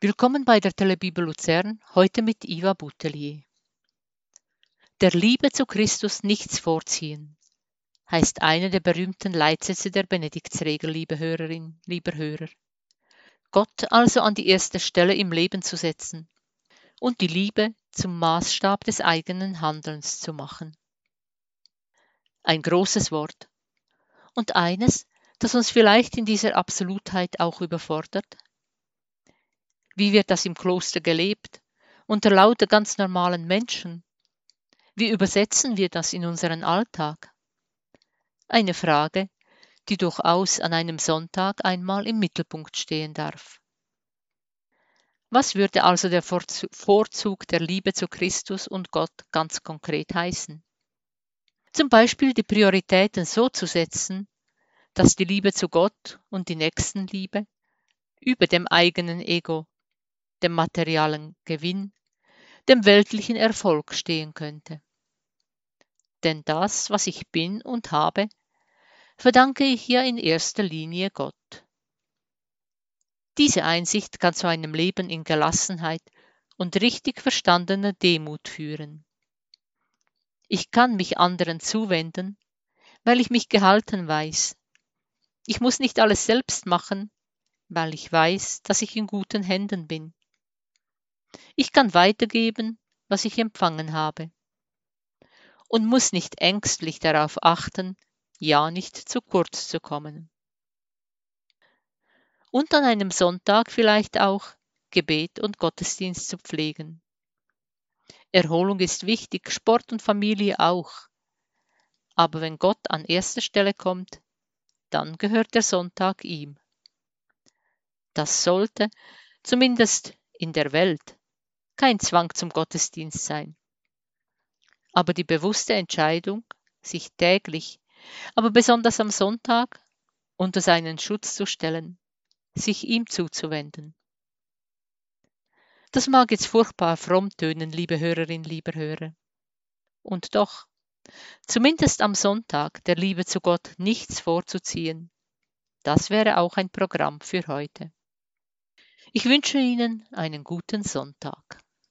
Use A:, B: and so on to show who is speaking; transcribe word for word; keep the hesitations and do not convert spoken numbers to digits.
A: Willkommen bei der Telebibel Luzern, heute mit Iva Boutelier. Der Liebe zu Christus nichts vorziehen, heißt einer der berühmten Leitsätze der Benediktsregel, liebe Hörerin, lieber Hörer. Gott also an die erste Stelle im Leben zu setzen und die Liebe zum Maßstab des eigenen Handelns zu machen. Ein großes Wort und eines, das uns vielleicht in dieser Absolutheit auch überfordert. Wie wird das im Kloster gelebt, unter lauter ganz normalen Menschen? Wie übersetzen wir das in unseren Alltag? Eine Frage, die durchaus an einem Sonntag einmal im Mittelpunkt stehen darf. Was würde also der Vorzug der Liebe zu Christus und Gott ganz konkret heißen? Zum Beispiel die Prioritäten so zu setzen, dass die Liebe zu Gott und die Nächstenliebe über dem eigenen Ego, dem materialen Gewinn, dem weltlichen Erfolg stehen könnte. Denn das, was ich bin und habe, verdanke ich ja in erster Linie Gott. Diese Einsicht kann zu einem Leben in Gelassenheit und richtig verstandener Demut führen. Ich kann mich anderen zuwenden, weil ich mich gehalten weiß. Ich muss nicht alles selbst machen, weil ich weiß, dass ich in guten Händen bin. Ich kann weitergeben, was ich empfangen habe. Und muss nicht ängstlich darauf achten, ja nicht zu kurz zu kommen. Und an einem Sonntag vielleicht auch Gebet und Gottesdienst zu pflegen. Erholung ist wichtig, Sport und Familie auch. Aber wenn Gott an erster Stelle kommt, dann gehört der Sonntag ihm. Das sollte, zumindest in der Welt, kein Zwang zum Gottesdienst sein. Aber die bewusste Entscheidung, sich täglich, aber besonders am Sonntag, unter seinen Schutz zu stellen, sich ihm zuzuwenden. Das mag jetzt furchtbar fromm tönen, liebe Hörerin, lieber Hörer. Und doch, zumindest am Sonntag der Liebe zu Gott nichts vorzuziehen, das wäre auch ein Programm für heute. Ich wünsche Ihnen einen guten Sonntag.